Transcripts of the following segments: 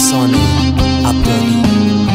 احسان عبدالی.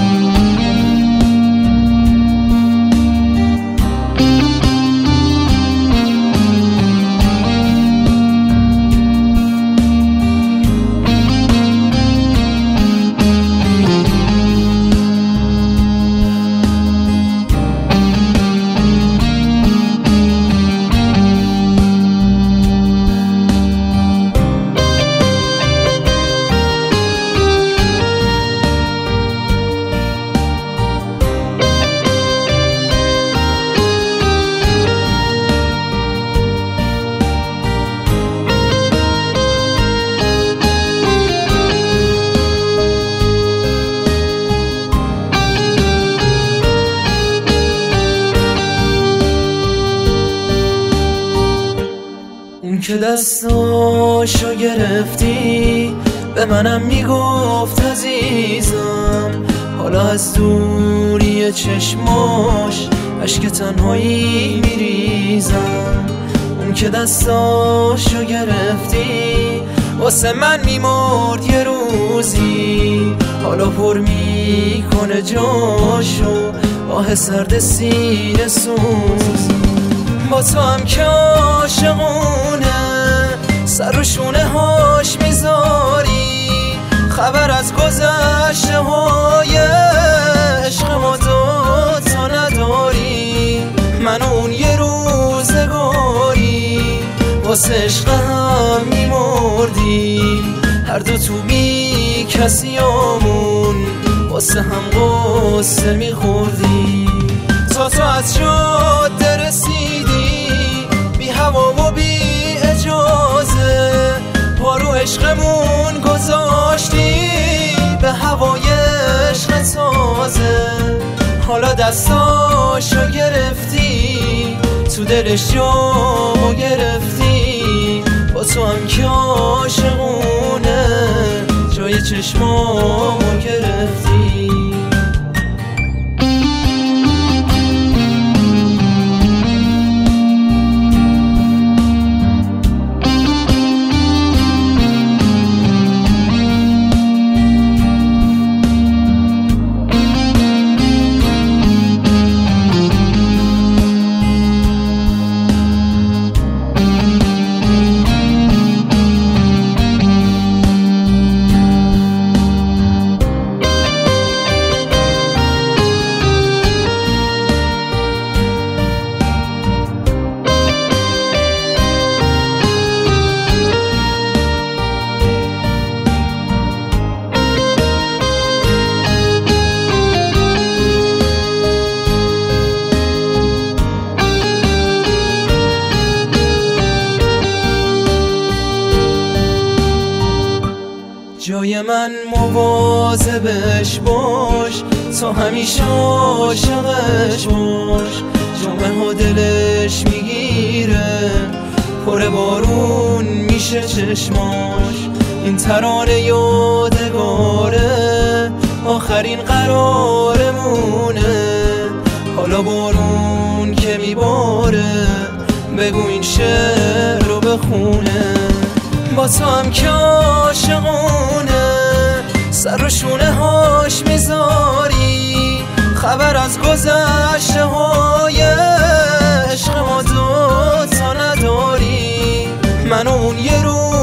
اون که دستاشو گرفتی به منم میگفت عزیزم، حالا از دوری چشماش اشک تنهایی میریزم. اون که دستاشو گرفتی واسه من میمرد یه روزی، حالا پر میکنه جاشو آه سرد سینه سوز. با تو هم که عاشقونه سر و شونه هاش میذاری، خبر از گذشته های عشق ما دوتا نداری. من اون یه روزگاری واسه عشق هم میمردیم، هر دو تو بی کسیامون واسه هم غصه میخوردیم. تا تو از جاده رسیدی بی هوا و بی اجازه، پا رو عشقمون گذاشتی به هوای عشق تازه. حالا دستاشو گرفتی تو دلش جامو گرفتی، با تو هم که عاشقونه جای چشمامو گرفتی. جای من مواظبش باش، تا همیشه عاشقش باش. جامه ها دلش میگیره، پر بارون میشه چشماش. این ترانه یادگاره، آخرین قرارمونه. حالا بارون که میباره بگو این شعر رو بخونه. با تو هم که عاشقونه سر و شونه هاش میذاری، خبر از گذشته های عشق ما دوتا نداری. من اون یه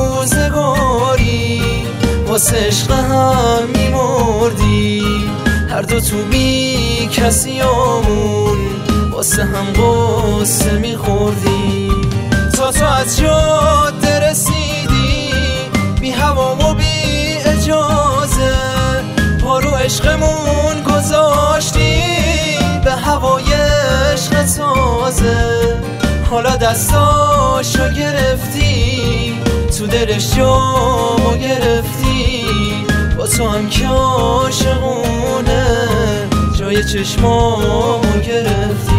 روزگاری واسه عشق هم میمردیم، هر دو تو بی کسیامون واسه هم غصه میخوردیم. تا تو از جاده رسیدی بی هوا و بی اجازه، پا رو عشقمون گذاشتی به هوای عشق تازه. حالا دستاشو گرفتی تو دلش جامو گرفتی، با تو هم که عاشقونه جای چشمامو گرفتی.